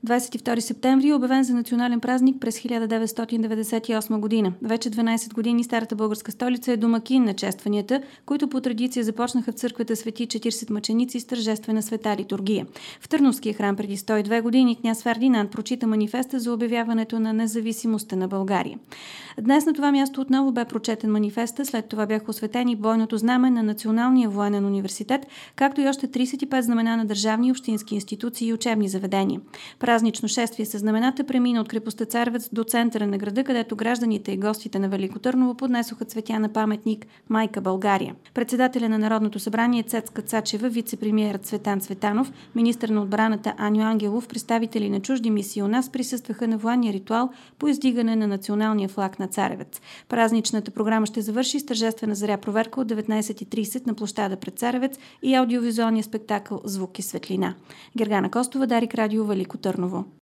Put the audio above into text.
22 септември е обявен за национален празник през 1998 година. Вече 12 години старата българска столица е домакин на честванията, които по традиция започнаха в църквата Свети 40 мъченици с тържествена света литургия. В Търновския храм преди 102 години княз Фердинанд прочита манифеста за обявяването на независимостта на България. Днес на това място отново бе прочетен манифеста, след това бяха осветени бойното знаме на Националния военен университет, както и още 35 знамена на държавни и общински институции и учебни заведения. Празнично шествие със знамената премина от крепостта Царевец до центъра на града, където гражданите и гостите на Велико Търново поднесоха цветя на паметник Майка България. Председателя на Народното събрание Цецка Цачева, вице-премиерът Цветан Цветанов, министър на отбраната Аню Ангелов, представители на чужди мисии у нас присъстваха на военния ритуал по издигане на националния флаг на Царевец. Празничната програма ще завърши с тържествена заря проверка от 19:30 на площада пред Царевец и аудиовизуалния спектакъл «Звук и светлина». Гергана Костова, Дарик Радио, Велико Търново.